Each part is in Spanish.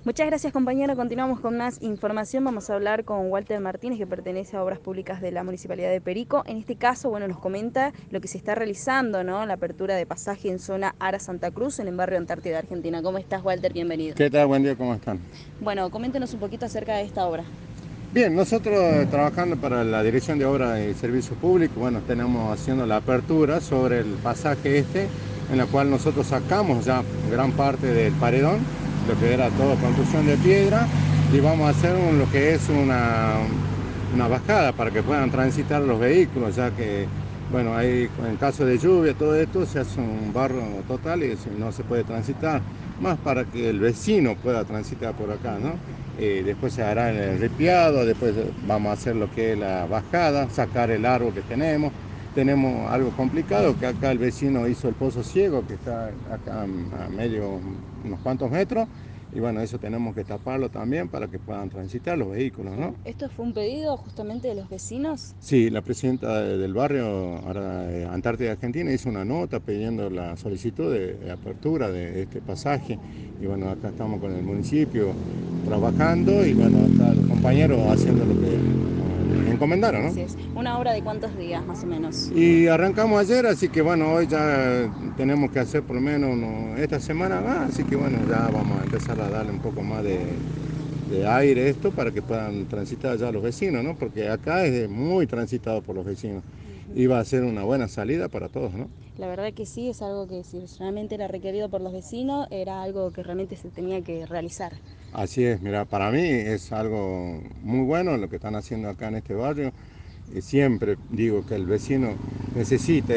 Muchas gracias, compañero. Continuamos con más información. Vamos a hablar con Walter Martínez, que pertenece a Obras Públicas de la Municipalidad de Perico. En este caso, bueno, nos comenta lo que se está realizando, ¿no? La apertura de pasaje en zona Ara Santa Cruz, en el barrio Antártida, Argentina. ¿Cómo estás, Walter? Bienvenido. ¿Qué tal? Buen día, ¿cómo están? Bueno, coméntenos un poquito acerca de esta obra. Bien, nosotros trabajando para la Dirección de Obras y Servicios Públicos, bueno, tenemos haciendo la apertura sobre el pasaje en la cual nosotros sacamos ya gran parte del paredón, lo que era toda construcción de piedra, y vamos a hacer lo que es una bajada para que puedan transitar los vehículos, ya que, bueno, ahí en caso de lluvia, todo esto se hace un barro total y no se puede transitar, más para que el vecino pueda transitar por acá, ¿no? Después se hará el ripiado, después vamos a hacer lo que es la bajada, sacar el árbol que tenemos. Tenemos algo complicado, que acá el vecino hizo el pozo ciego, que está acá a medio, unos cuantos metros, y bueno, eso tenemos que taparlo también para que puedan transitar los vehículos, ¿no? Bueno, ¿esto fue un pedido justamente de los vecinos? Sí, la presidenta del barrio ahora, Antártida Argentina hizo una nota pidiendo la solicitud de apertura de este pasaje, y bueno, acá estamos con el municipio trabajando y bueno, acá los compañeros haciendo lo que nos encomendaron, ¿no? Así es. ¿Una obra de cuántos días, más o menos? Y arrancamos ayer, así que bueno, hoy ya tenemos que hacer por lo menos esta semana más, así que bueno, ya vamos a empezar a darle un poco más de aire esto para que puedan transitar ya los vecinos, ¿no? Porque acá es muy transitado por los vecinos. Iba a ser una buena salida para todos, ¿no? La verdad que sí, es algo que si realmente era requerido por los vecinos, era algo que realmente se tenía que realizar. Así es, mira, para mí es algo muy bueno lo que están haciendo acá en este barrio. Siempre digo que el vecino necesita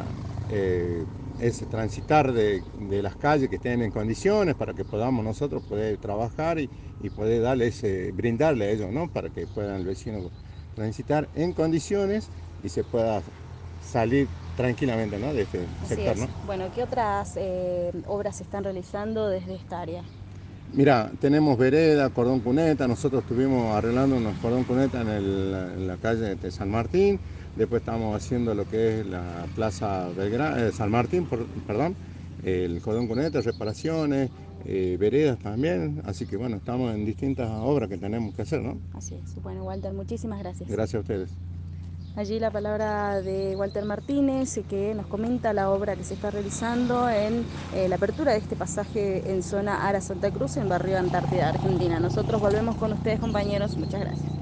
ese transitar de las calles que estén en condiciones para que podamos nosotros poder trabajar y poder brindarle a ellos, ¿no? Para que puedan el vecino transitar en condiciones y se pueda salir tranquilamente, ¿no? De este Así sector, es. ¿no? Bueno, ¿qué otras obras se están realizando desde esta área? Mira, tenemos vereda, cordón cuneta, nosotros estuvimos arreglando unos cordón cuneta en la calle de San Martín, después estamos haciendo lo que es la plaza San Martín, perdón, el cordón cuneta, reparaciones, veredas también, así que bueno, estamos en distintas obras que tenemos que hacer, ¿no? Así es. Bueno, Walter, muchísimas gracias. Gracias a ustedes. Allí la palabra de Walter Martínez, que nos comenta la obra que se está realizando en la apertura de este pasaje en zona Ara Santa Cruz, en barrio Antártida, Argentina. Nosotros volvemos con ustedes, compañeros. Muchas gracias.